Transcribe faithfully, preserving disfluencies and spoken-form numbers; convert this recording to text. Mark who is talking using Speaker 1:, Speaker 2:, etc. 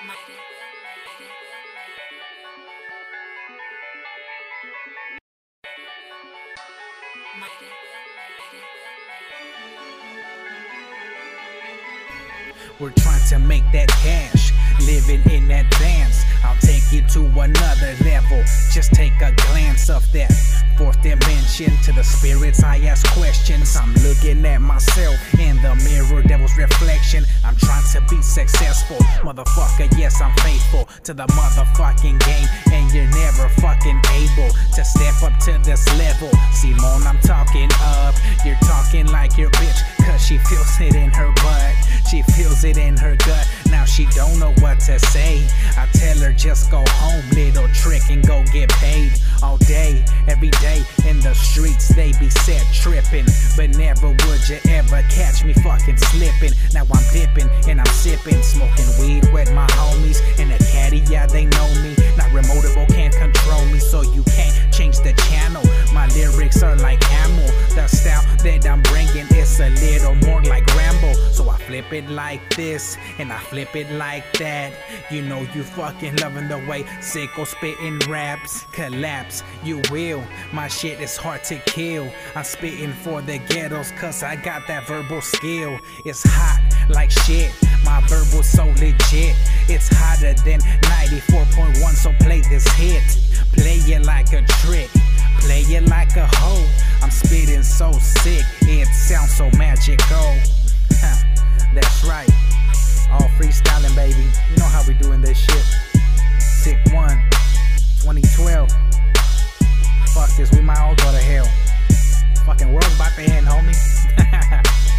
Speaker 1: We're trying to make that cash, living in advance. I'll take you to another level. Just take a glance of that fourth dimension. To the spirits I ask questions. I'm looking at myself in the mirror, devil's reflection. I'm trying to be successful, motherfucker, yes I'm faithful to the motherfucking game. And you're never fucking able to step up to this level. Simone, I'm talking up, you're talking like your bitch, cause she feels it in her butt. She feels it in her gut, now she don't know what to say. I tell her just go home, little trick, and go get paid. All day, every day, in the streets they be set tripping. But never would you ever catch me fucking slipping. Now I'm dipping and I'm sipping, smoking weed with my homies. In a caddy, yeah they know me. Not remotable, can't control me, so you can't change the channel. My lyrics are like ammo. The style that I'm bringing is a little more like Rambo. So I flip it like this, and I flip it like that. You know you fucking loving the way Sicko spitting raps. Collapse, you will. My shit is hard to kill. I'm spitting for the ghettos, cause I got that verbal skill. It's hot like shit, my verbal so legit. It's hotter than ninety-four point one, so play this hit. Play it like a trick, play it like a hoe. I'm spitting so sick, it sounds so magical. That's right, all freestyling, baby. You know how we doing this shit. Sick one, twenty twelve. Fuck this, we might all go to hell. Fucking world's about to end, homie.